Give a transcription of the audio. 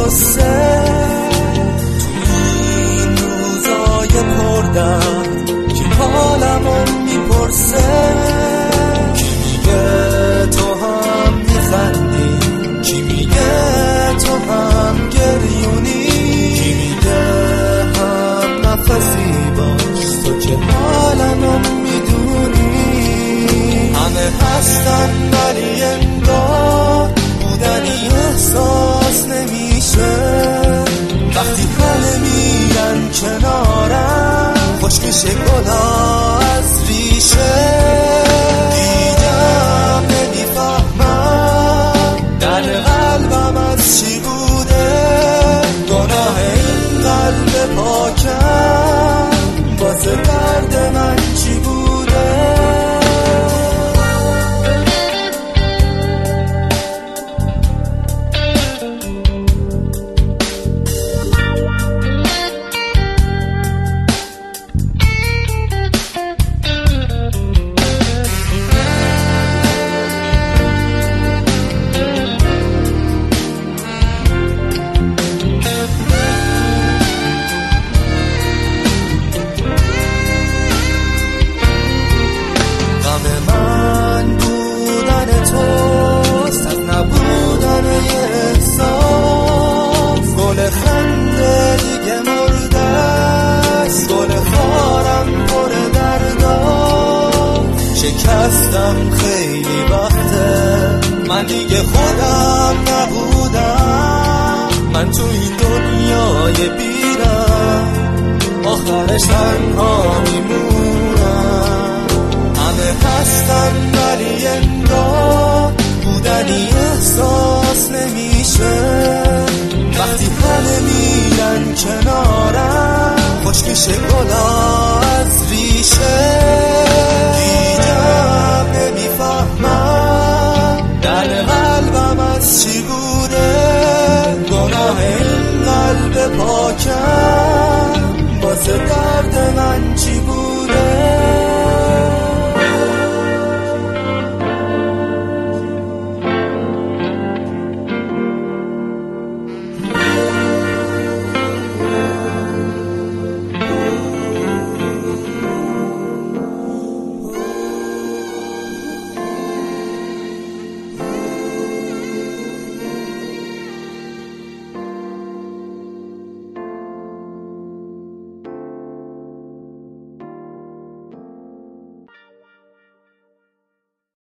غصه تو این روزای پردرد که حالمو میپرسه کی میگه تو هم میخندی کی میگه تو هم گریونی کی میگه هم نفسی باش تو که حالمو میدونی همه هستن ولی انگار بودنی احساس نمیشه وقتی همه میرن کنارم خشک میشه گلا از ریشه دیدم نمیفهمم در قلبم از چی بوده گناه این قلب پاکم واسه درد من چی بوده خنده دیگه مردست گل خارم پر دردم شکستم خیلی وقته من دیگه خودم نبودم من تو این دنیای بیرم آخرش تنها میمونم همه هستن ولی انگار بودنی احساس نمیشه وقتی همه میرن کنارم خشک میشه گلا از ریشه دیدم نمیفهمم در قلبم از چی بوده گناه این قلب پاکم واسه درد من چی بوده